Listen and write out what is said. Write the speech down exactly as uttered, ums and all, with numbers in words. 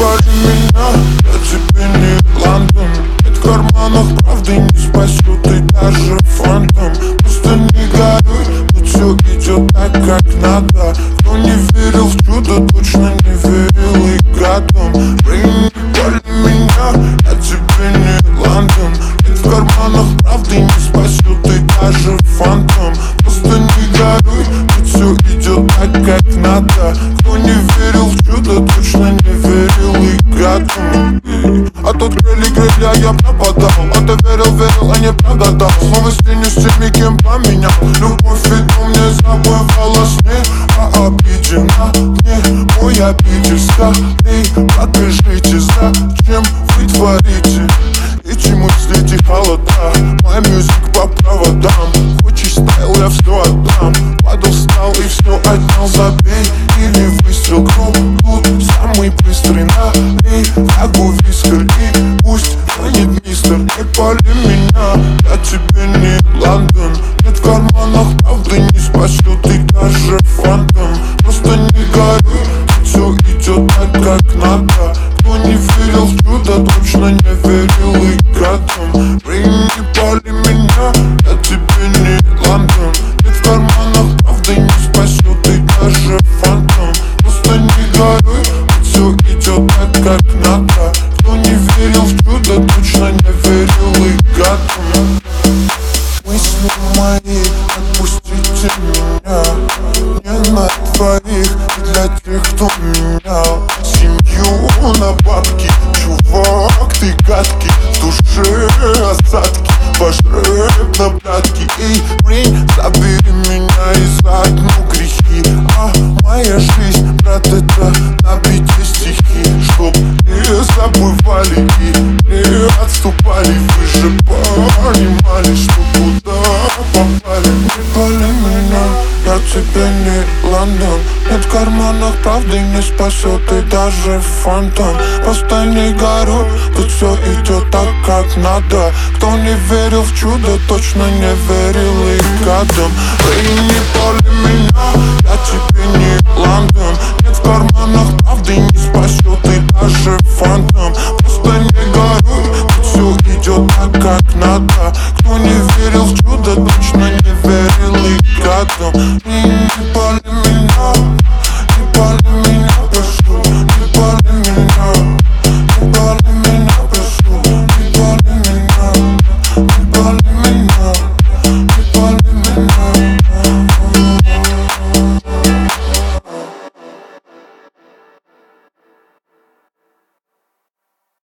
пали меня, я тебе не Лондон. Нет в карманах правды не спасет и даже фантом. Просто не горюй, тут все идет так, как надо. Кто не верил в чудо, точно не верил и годом. Время не пали меня, я тебе не Лондон. Нет в карманах правды не спасет и даже фантом. Просто не горюй, тут все идет так, как надо. Кто не верил в чудо, точно не верил и годом. А тут крыли, крыли, а я пропадал. А ты верил, верил, а не прогадал. Снова с тенью, с теми, кем поменял. Любовь ведь мне забывала сны, а обидена мне мой обидчик. Скорей покажите, зачем вы творите и чему следите холода. Моя мюзик по проводам. Хочешь стайл, я все отдам. Падал, встал и все отнял. Забей или выстрел, круг тут самый быстрый. Налей врагу вискер и пусть звонит мистер. Не пали меня, я тебе не Лондон. Нет в карманах правды не спасет и даже фантом. Просто не горюй, все идет так, как надо. Кто не верил в чудо, точно не верил и годом. Время не пали меня, я тебе не Лондон. Нет в карманах правды не спасет и даже фантом. Просто не горюй, все идет так, как надо. Кто не верил в чудо, точно не верил и годом. Мысли мои, отпустите меня. Не на твоих, и для тех, кто менял семью на бабки. Чувак, ты гадкий, в душе осадки. Ваш рэп на прятки. Эй, Рейн, забери меня и заодно грехи. А моя жизнь, брат, это набитые стихи. Чтоб не забывали и не отступали. Вы же понимали, что куда попали. Не пали меня, я тебе не Лондон. Нет в карманах правды не спасет и даже фантом. Просто не горюй, тут все идет так, как надо. Кто не верил в чудо, точно не верил и годом. Вы не пали меня, я тебе не Лондон. Нет в карманах правды не спасет